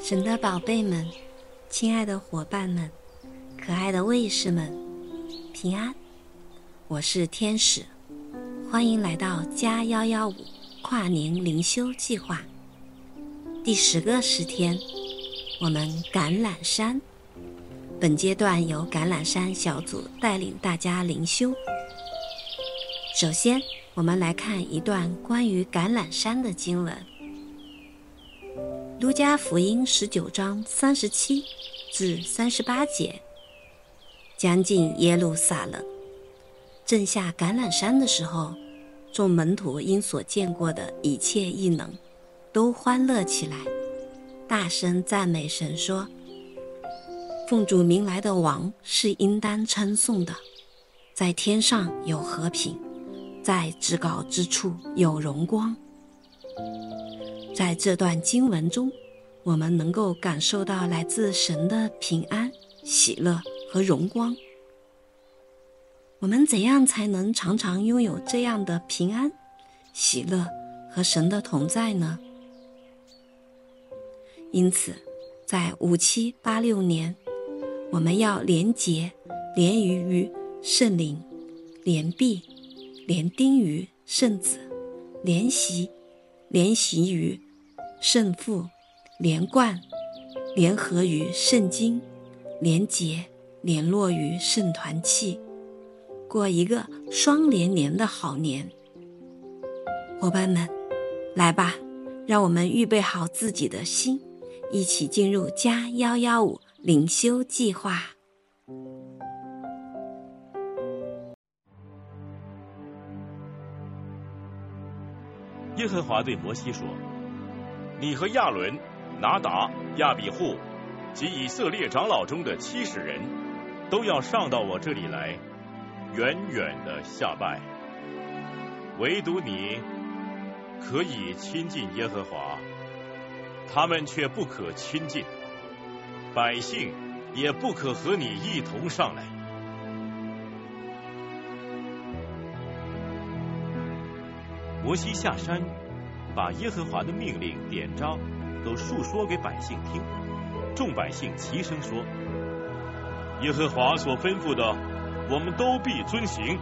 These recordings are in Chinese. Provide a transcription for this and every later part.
神的宝贝们，亲爱的伙伴们，可爱的卫士们，平安！我是天使，欢迎来到加115跨年灵修计划第10个10天，我们橄榄山。本阶段由橄榄山小组带领大家灵修。首先，我们来看一段关于橄榄山的经文。路加福音19章37至38节，将近耶路撒冷，正下橄榄山的时候，众门徒因所见过的一切异能，都欢乐起来，大声赞美神说：奉主名来的王是应当称颂的，在天上有和平，在至高之处有荣光。在这段经文中，我们能够感受到来自神的平安、喜乐和荣光。我们怎样才能常常拥有这样的平安、喜乐和神的同在呢？因此，在5786年，我们要连结、连于于圣灵，连璧、连钉于圣子，连习于圣父，连贯、联合于圣经，连结、联络于圣团契，过一个双连的好年。伙伴们，来吧，让我们预备好自己的心，一起进入加115灵修计划。 耶和华对摩西说：你和亚伦、拿达、亚比户及以色列长老中的70人都要上到我这里来，远远的下拜。唯独你可以亲近耶和华，他们却不可亲近，百姓也不可和你一同上来。摩西下山，把耶和华的命令典章都述说给百姓听，众百姓齐声说：耶和华所吩咐的，我们都必遵行。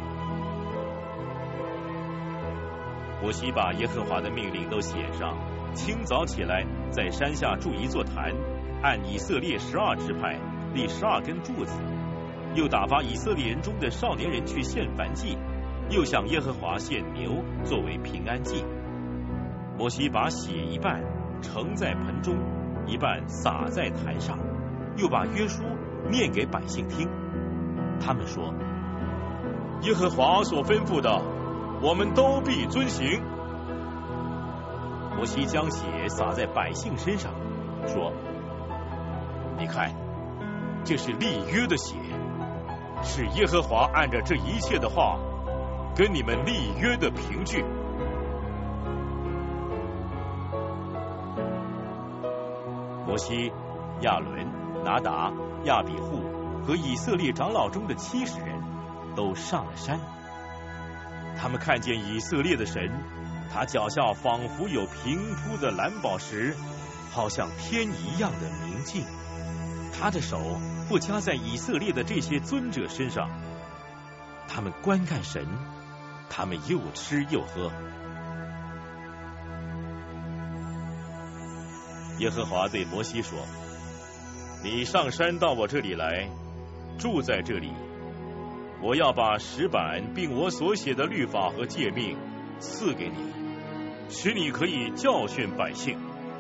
摩西把耶和华的命令都写上，清早起来，在山下筑一座坛，按以色列12支派立12根柱子，又打发以色列人中的少年人去献燔祭，又向耶和华献牛作为平安祭。摩西把血一半盛在盆中，一半洒在坛上，又把约书念给百姓听。他们说：耶和华所吩咐的，我们都必遵行。摩西将血洒在百姓身上，说：你看，这是立约的血，是耶和华按着这一切的话跟你们立约的凭据。摩西、亚伦、拿达、亚比户和以色列长老中的70人都上了山。他们看见以色列的神，他脚下仿佛有平铺的蓝宝石，好像天一样的明净。他的手不加在以色列的这些尊者身上。他们观看神，他们又吃又喝。耶和华对摩西说：你上山到我这里来，住在这里，我要把石板并我所写的律法和诫命赐给你，使你可以教训百姓。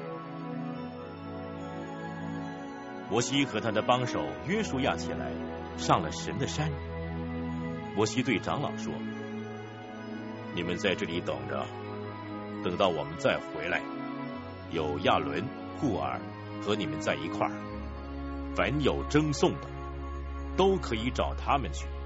摩西和他的帮手约书亚起来，上了神的山。摩西对长老说：你们在这里等着，等到我们再回来，有亚伦、户尔和你们在一块儿，凡有争讼的，都可以找他们去。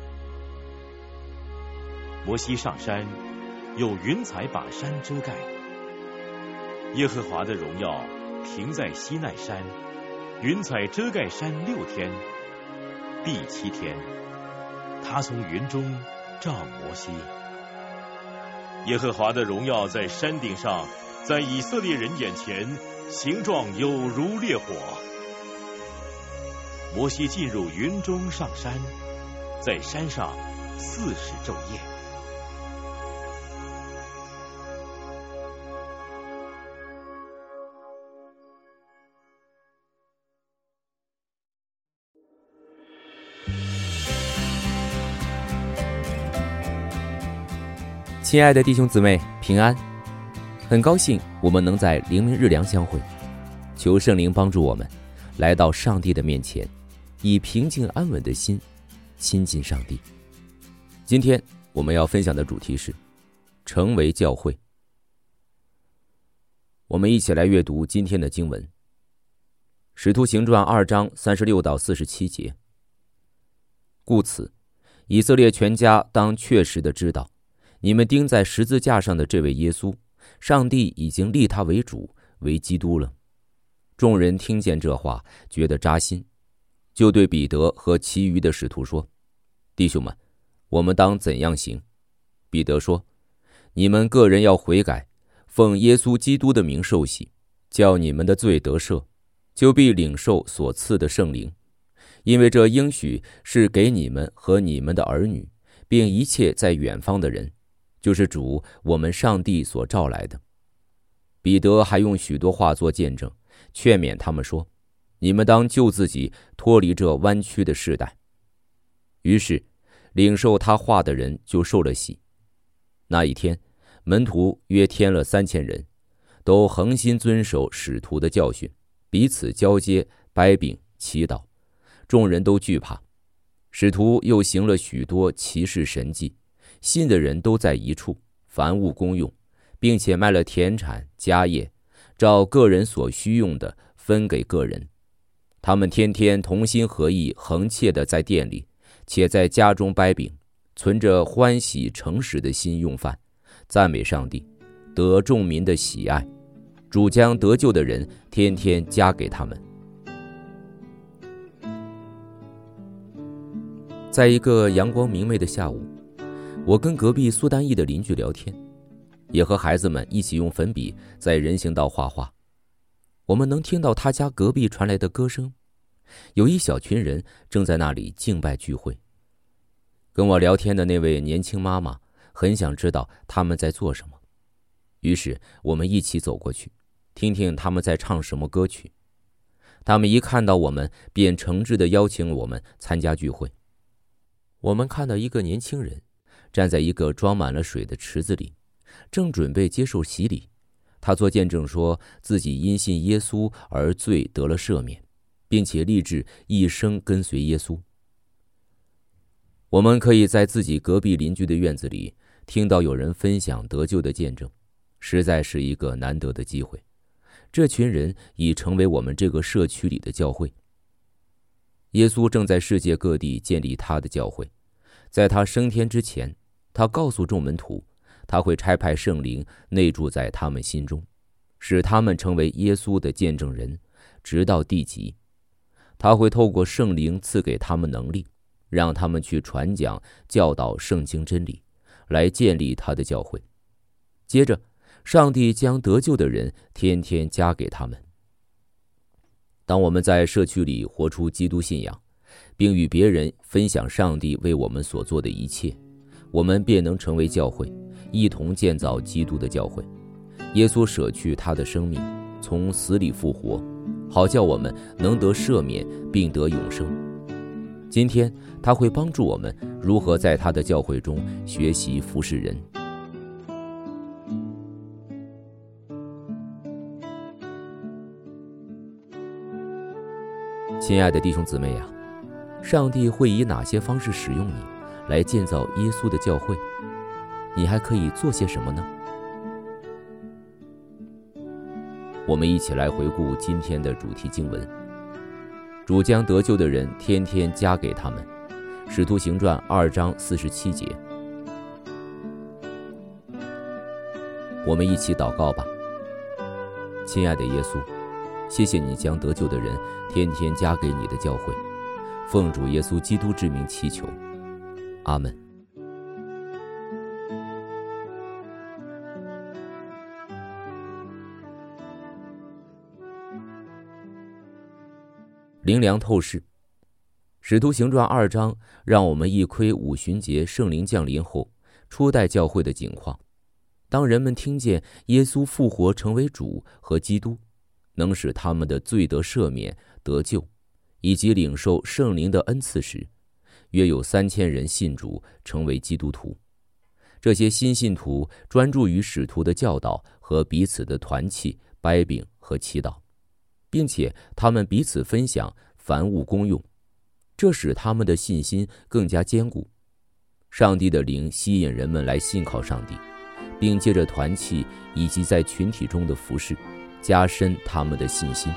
摩西上山，有云彩把山遮盖。耶和华的荣耀停在西奈山，云彩遮盖山6天。第7天，他从云中照摩西。耶和华的荣耀在山顶上在以色列人眼前，形状有如烈火。摩西进入云中上山，在山上40昼夜。 亲爱的弟兄姊妹，平安！很高兴我们能在灵明日粮相会，求圣灵帮助我们来到上帝的面前，以平静安稳的心亲近上帝。今天我们要分享的主题是成为教会。我们一起来阅读今天的经文，使徒行传2章36到47节。故此，以色列全家当确实的知道，你们钉在十字架上的这位耶稣，上帝已经立他为主，为基督了。众人听见这话，觉得扎心，就对彼得和其余的使徒说：弟兄们，我们当怎样行？彼得说：你们个人要悔改，奉耶稣基督的名受洗，叫你们的罪得赦，就必领受所赐的圣灵。因为这应许是给你们和你们的儿女，并一切在远方的人，就是主我们上帝所召来的。彼得还用许多话做见证，劝勉他们说：你们当救自己脱离这弯曲的世代。于是领受他话的人就受了洗。那一天，门徒约添了3000人，都恒心遵守使徒的教训，彼此交接，掰饼，祈祷。众人都惧怕。使徒又行了许多奇事神迹，信的人都在一处，凡物公用，并且卖了田产家业，照个人所需用的分给个人。他们天天同心合意，恒切的在店里，且在家中掰饼，存着欢喜诚实的心用饭，赞美上帝，得众民的喜爱。主将得救的人天天加给他们。在一个阳光明媚的下午，我跟隔壁苏丹裔的邻居聊天，也和孩子们一起用粉笔在人行道画画。我们能听到他家隔壁传来的歌声，有一小群人正在那里敬拜聚会。跟我聊天的那位年轻妈妈很想知道他们在做什么，于是我们一起走过去，听听他们在唱什么歌曲。他们一看到我们，便诚挚地邀请我们参加聚会。我们看到一个年轻人站在一个装满了水的池子里，正准备接受洗礼。他做见证说自己因信耶稣而罪得了赦免，并且立志一生跟随耶稣。我们可以在自己隔壁邻居的院子里听到有人分享得救的见证，实在是一个难得的机会。这群人已成为我们这个社区里的教会。耶稣正在世界各地建立他的教会。在他升天之前，他告诉众门徒，他会差派圣灵内住在他们心中，使他们成为耶稣的见证人，直到地极。他会透过圣灵赐给他们能力，让他们去传讲教导圣经真理，来建立他的教会。接着，上帝将得救的人天天加给他们。当我们在社区里活出基督信仰，并与别人分享上帝为我们所做的一切，我们便能成为教会，一同建造基督的教会。耶稣舍去他的生命，从死里复活，好叫我们能得赦免并得永生。今天他会帮助我们如何在他的教会中学习服侍人。亲爱的弟兄姊妹啊，上帝会以哪些方式使用你来建造耶稣的教会？你还可以做些什么呢？我们一起来回顾今天的主题经文。主将得救的人天天加给他们，使徒行传2章47节。我们一起祷告吧。亲爱的耶稣，谢谢你将得救的人天天加给你的教会，奉主耶稣基督之名祈求，阿们。 灵粮透视。使徒行传2章让我们一窥五旬节圣灵降临后初代教会的景况。当人们听见耶稣复活成为主和基督，能使他们的罪得赦免得救，以及领受圣灵的恩赐时，约有3000人信主成为基督徒。这些新信徒专注于使徒的教导和彼此的团契、掰饼和祈祷，并且他们彼此分享凡物公用，这使他们的信心更加坚固。上帝的灵吸引人们来信靠上帝，并借着团契以及在群体中的服事，加深他们的信心。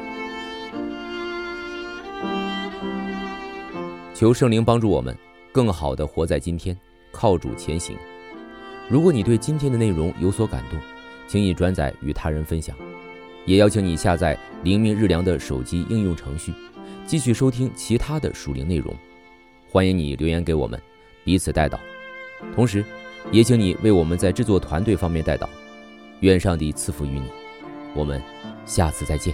求圣灵帮助我们更好地活在今天，靠主前行。如果你对今天的内容有所感动，请你转载与他人分享，也邀请你下载灵命日粮的手机应用程序，继续收听其他的属灵内容。欢迎你留言给我们，彼此代祷。同时也请你为我们在制作团队方面代祷，愿上帝赐福于你。我们下次再见。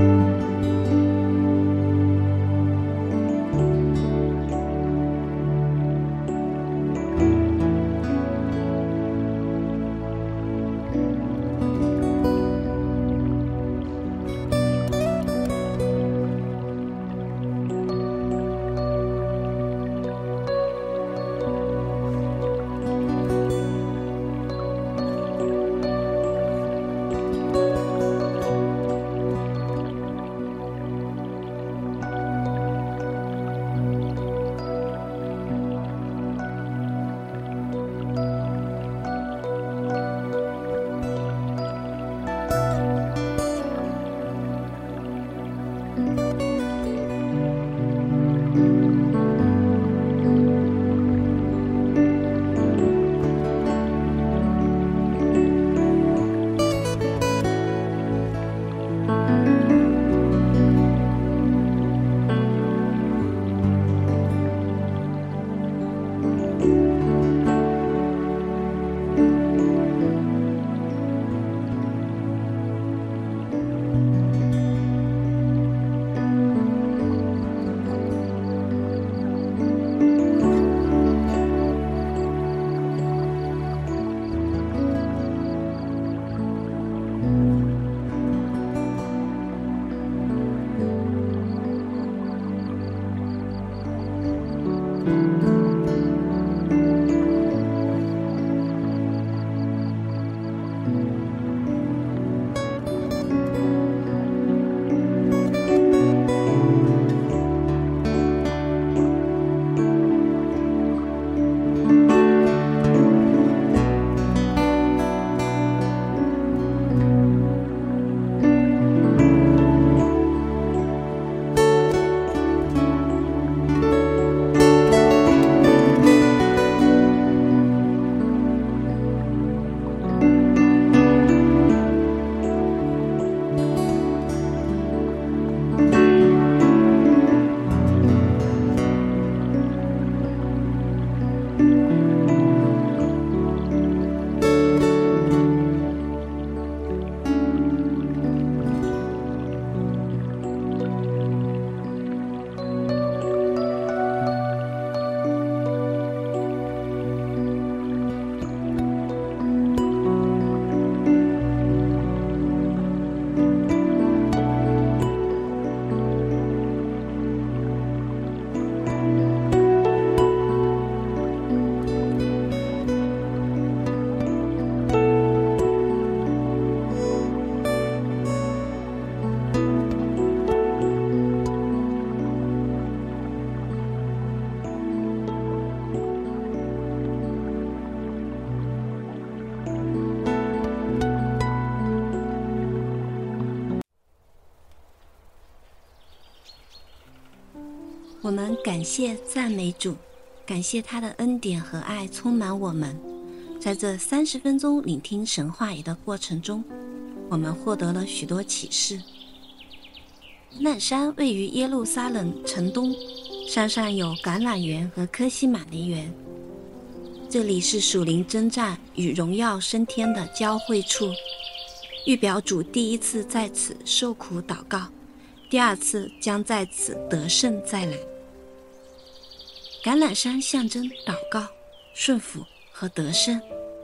我们感谢赞美主，感谢他的恩典和爱充满我们。在这30分钟聆听神话语的过程中，我们获得了许多启示。橄榄山位于耶路撒冷城东，山上有橄榄园和科西玛尼园，这里是属灵征战与荣耀升天的交汇处，预表主第一次在此受苦祷告，第二次将在此得胜再来。橄榄山象征祷告、顺服和得胜。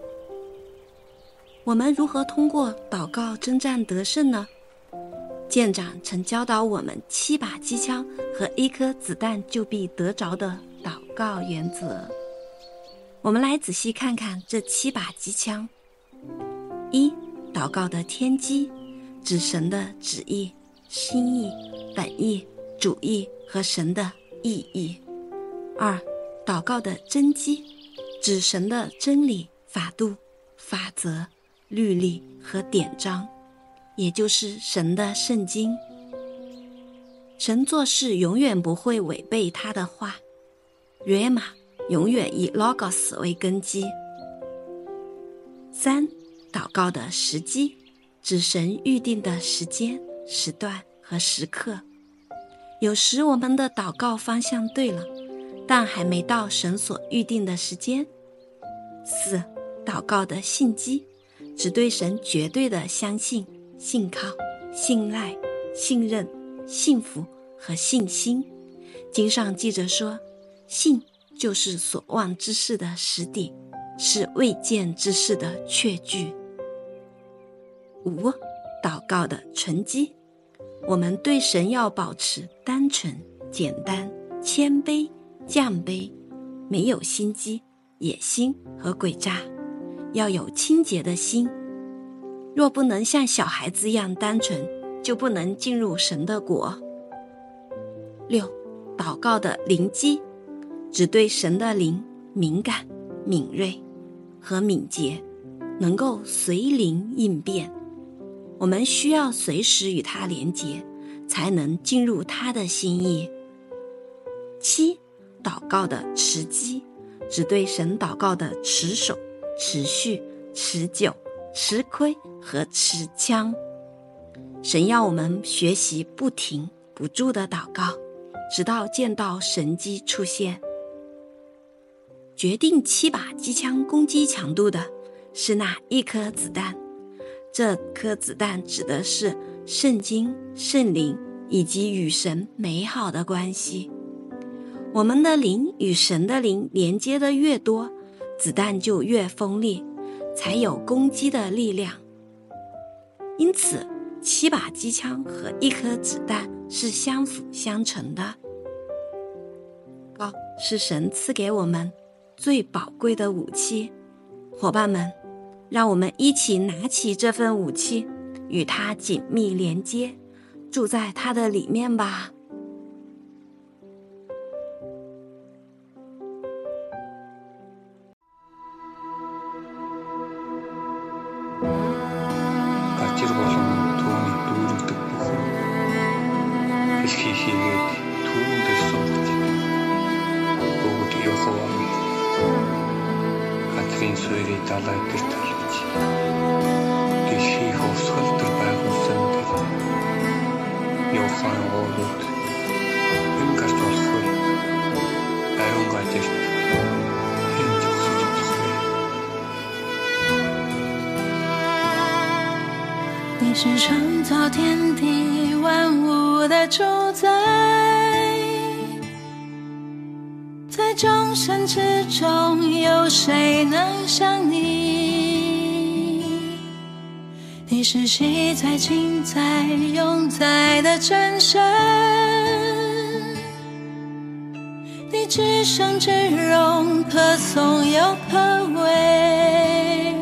我们如何通过祷告征战得胜呢？舰长曾教导我们7把机枪和1颗子弹就必得着的祷告原则。我们来仔细看看这7把机枪。1. 祷告的天机，指神的旨意、心意、本意、主意和神的意义。2. 祷告的真机，指神的真理、法度、法则、律例和典章，也就是神的圣经。神做事永远不会违背他的话，约玛永远以 Logos 为根基。3. 祷告的时机，指神预定的时间、时段和时刻。有时我们的祷告方向对了，但还没到神所预定的时间。4. 祷告的信机，指对神绝对的相信、信靠、信赖、 信任、幸福和信心。经上记着说，信就是所望之事的实底，是未见之事的确据。5. 祷告的纯基。我们对神要保持单纯、简单、谦卑、降卑，没有心机、野心和诡诈，要有清洁的心。若不能像小孩子一样单纯，就不能进入神的国。6. 祷告的灵机。只对神的灵敏感、敏锐和敏捷，能够随灵应变。我们需要随时与他连结，才能进入他的心意。7. 祷告的持机。只对神祷告的持守、持续、持久、吃亏和持枪。神要我们学习不停不住的祷告，直到见到神迹出现。决定7把机枪攻击强度的是那一颗子弹，这颗子弹指的是圣经、圣灵以及与神美好的关系。我们的灵与神的灵连接的越多，子弹就越锋利，才有攻击的力量。因此7把机枪和1颗子弹是相辅相成的。是神赐给我们最宝贵的武器。伙伴们，让我们一起拿起这份武器，与它紧密连接，住在它的里面吧。 你是创造天地万物的主宰，在众神之中有谁能像你？你是昔在今在永在的真神，你至圣至荣，可颂又可畏。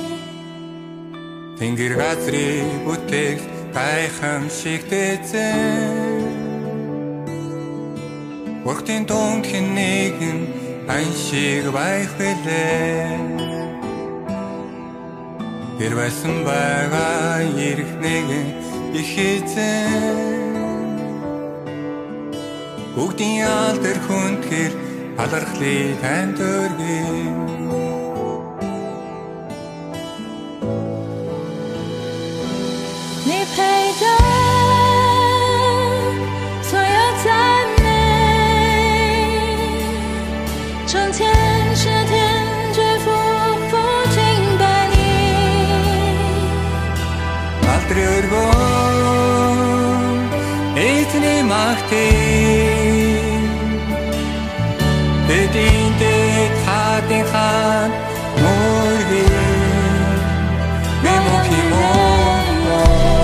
Тэнгэр газрыг бүтээх гайхамшигтэй эзэн, Бурхтын дунд хэн нэгэн ан шиг байх билээ. Тэр байсан байгаа ирэх нэгэн их эзэн, бүгдийн алдар хүндгэр алархлыг танд өргөе. Эзний магтээ Тэдийн дэд хаадын хаан мөргий Мэмохи моо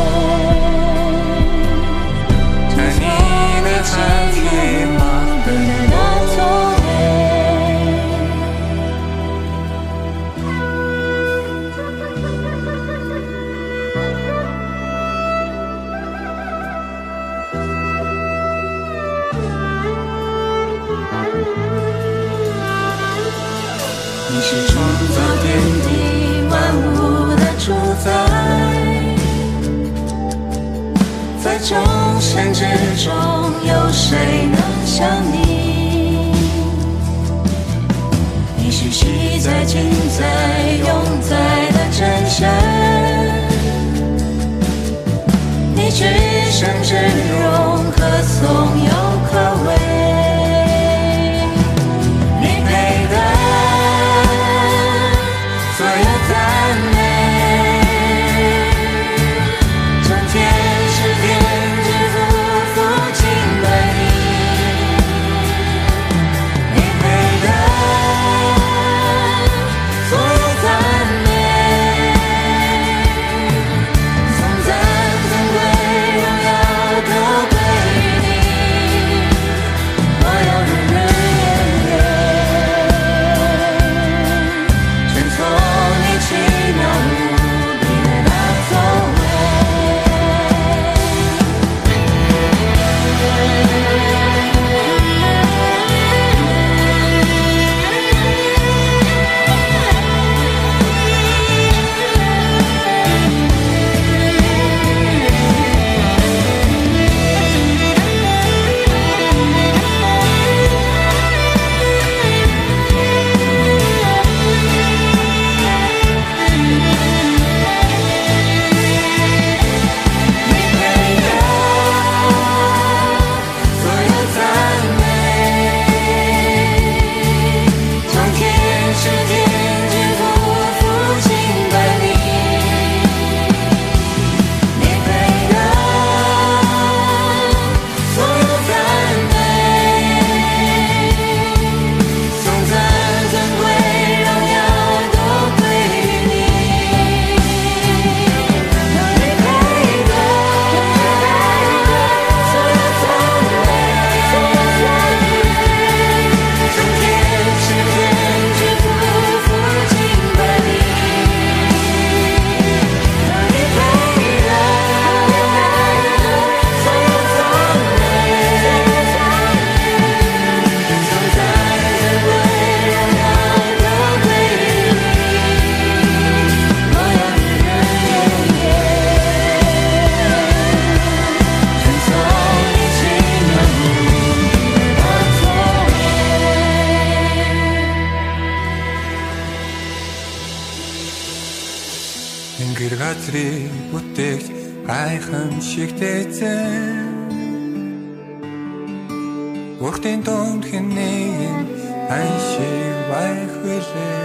Танина ханхи магтээ你是创造天地万物的主宰，在众神之中有谁能像你？你是昔在今在永在的真神，你至圣至荣，可颂又可畏。 Өдрийг бүтээгч гайхамшигтэй зэн Уртын донд хинээн айшиг байх вэлээ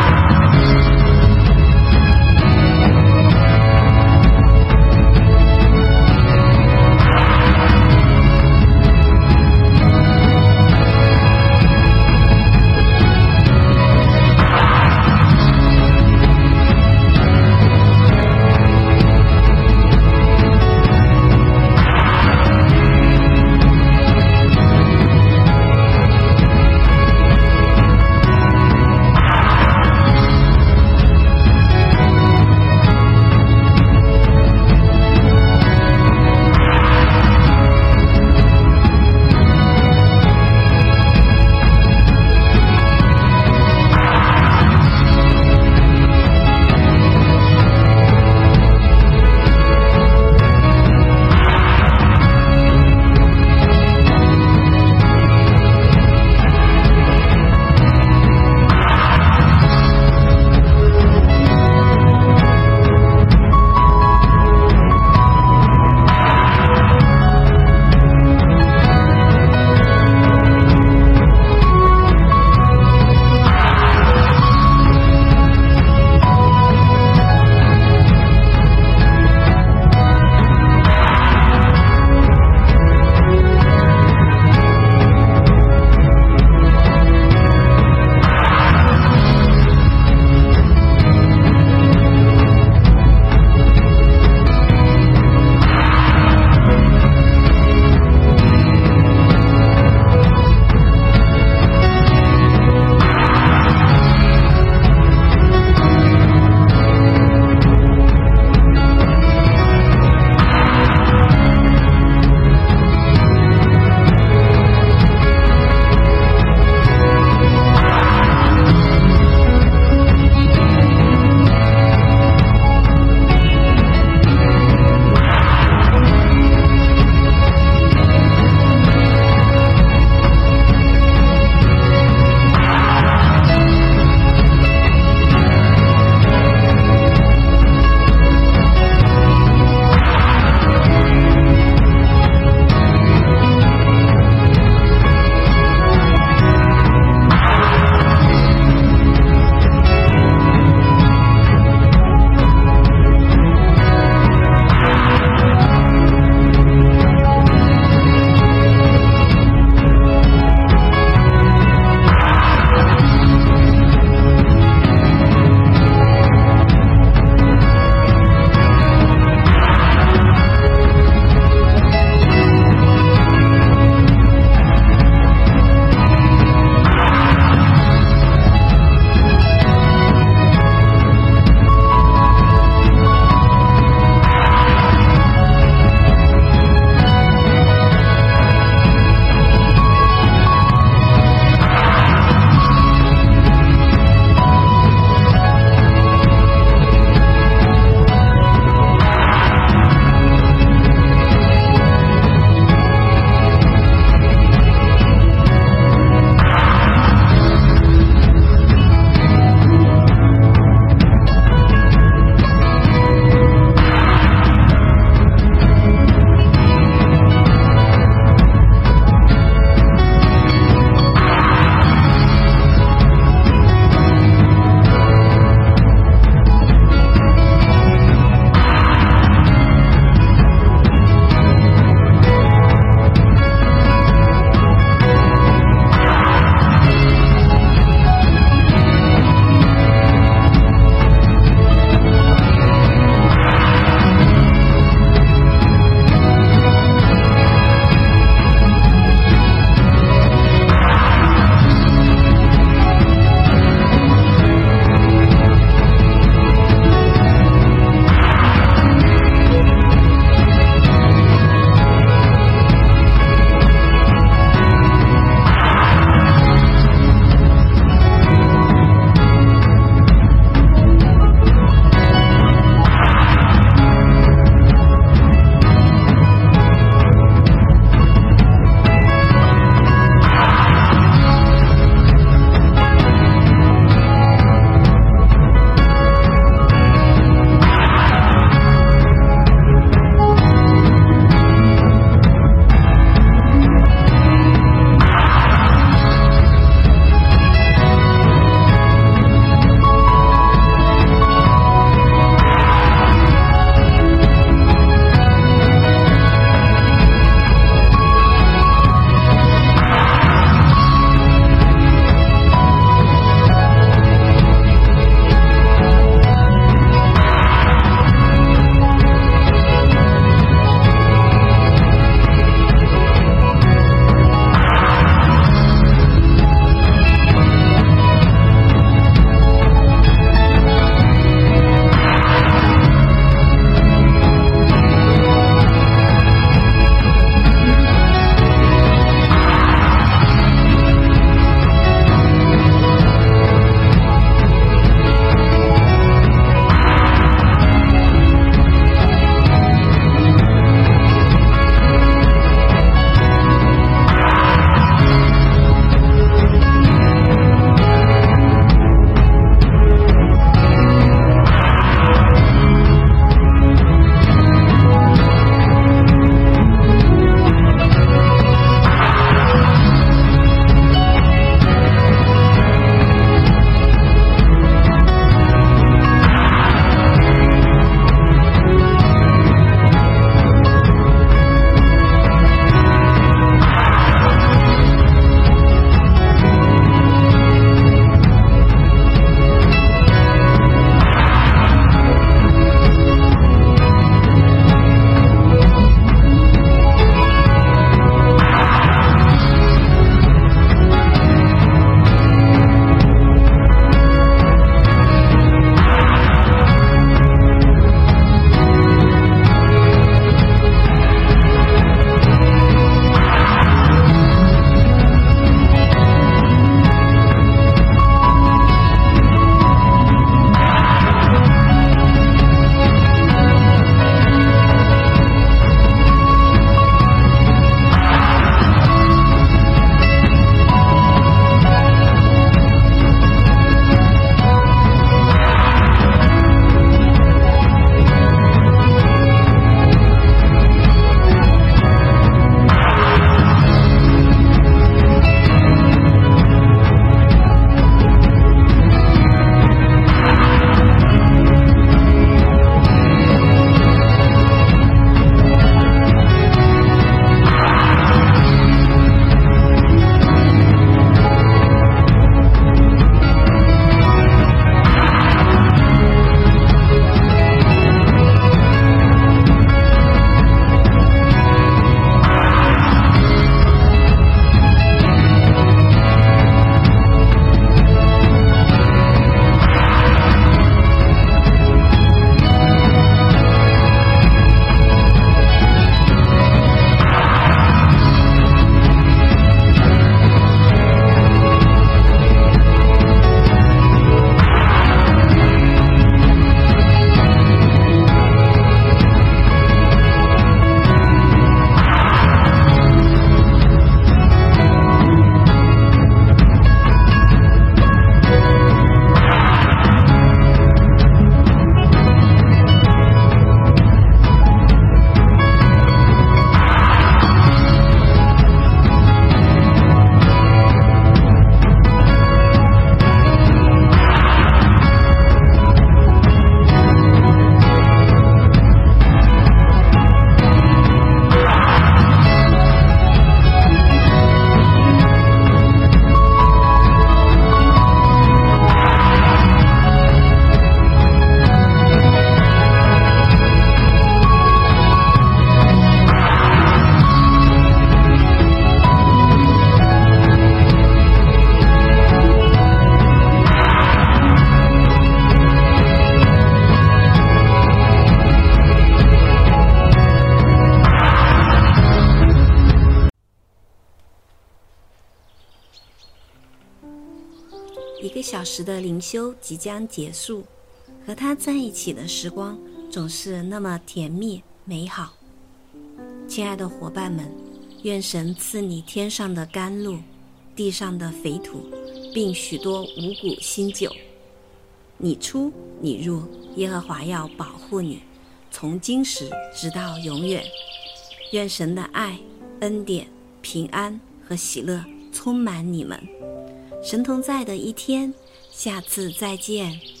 小时的灵修即将结束，和他在一起的时光总是那么甜蜜美好。亲爱的伙伴们，愿神赐你天上的甘露，地上的肥土，并许多五谷新酒。你出你入，耶和华要保护你，从今时直到永远。愿神的爱、恩典、平安和喜乐充满你们。神同在的一天，下次再见。